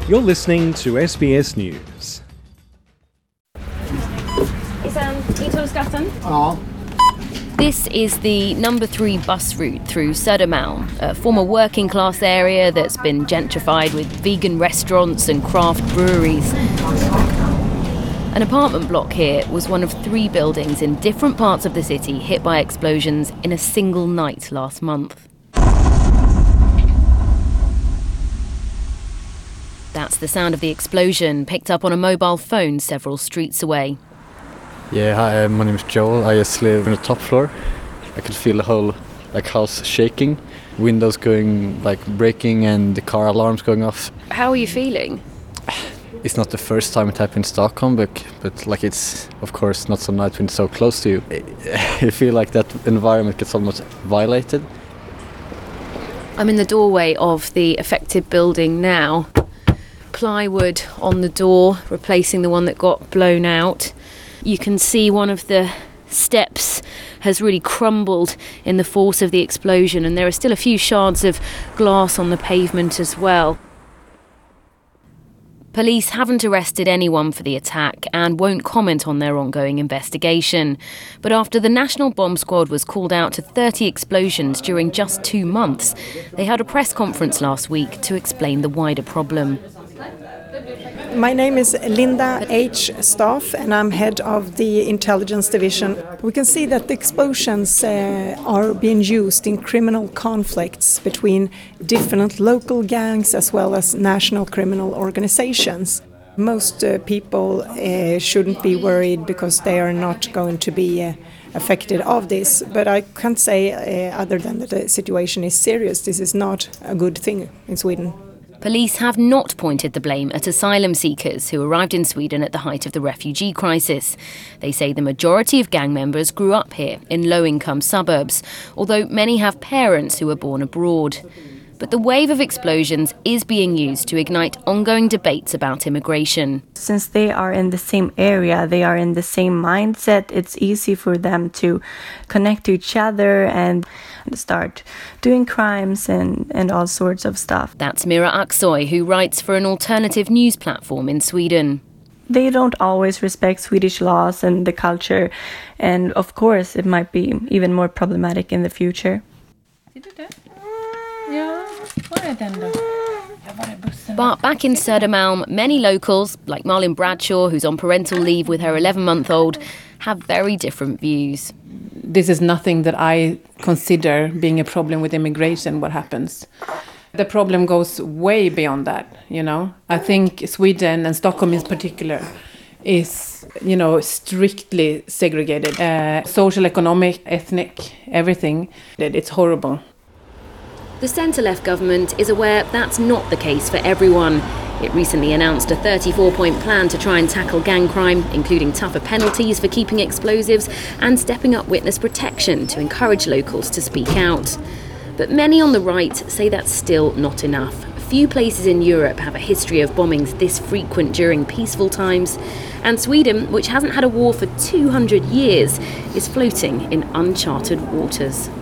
You're listening to SBS News. This is the number 3 bus route through Södermalm, a former working class area that's been gentrified with vegan restaurants and craft breweries. An apartment block here was one of 3 buildings in different parts of the city hit by explosions in a single night last month. That's the sound of the explosion, picked up on a mobile phone several streets away. Yeah, hi, my name is Joel. I just live on the top floor. I could feel the whole house shaking, windows going breaking and the car alarms going off. How are you feeling? It's not the first time it happened in Stockholm, but it's of course not so nice when it's so close to you. You feel like that environment gets almost violated. I'm in the doorway of the affected building now. Plywood on the door, replacing the one that got blown out. You can see one of the steps has really crumbled in the force of the explosion, and there are still a few shards of glass on the pavement as well. Police haven't arrested anyone for the attack and won't comment on their ongoing investigation. But after the National Bomb Squad was called out to 30 explosions during just 2 months, they held a press conference last week to explain the wider problem. My name is Linda H. Staff and I'm head of the intelligence division. We can see that the explosions are being used in criminal conflicts between different local gangs as well as national criminal organizations. Most people shouldn't be worried because they are not going to be affected of this, but I can't say other than that the situation is serious. This is not a good thing in Sweden. Police have not pointed the blame at asylum seekers who arrived in Sweden at the height of the refugee crisis. They say the majority of gang members grew up here in low-income suburbs, although many have parents who were born abroad. But the wave of explosions is being used to ignite ongoing debates about immigration. Since they are in the same area, they are in the same mindset, it's easy for them to connect to each other and start doing crimes and all sorts of stuff. That's Mira Aksoy, who writes for an alternative news platform in Sweden. They don't always respect Swedish laws and the culture, and of course it might be even more problematic in the future. But back in Södermalm, many locals, like Marlin Bradshaw, who's on parental leave with her 11-month-old, have very different views. This is nothing that I consider being a problem with immigration, what happens. The problem goes way beyond that, I think Sweden and Stockholm in particular is, strictly segregated. Social, economic, ethnic, everything. It's horrible. The centre-left government is aware that's not the case for everyone. It recently announced a 34-point plan to try and tackle gang crime, including tougher penalties for keeping explosives and stepping up witness protection to encourage locals to speak out. But many on the right say that's still not enough. Few places in Europe have a history of bombings this frequent during peaceful times. And Sweden, which hasn't had a war for 200 years, is floating in uncharted waters.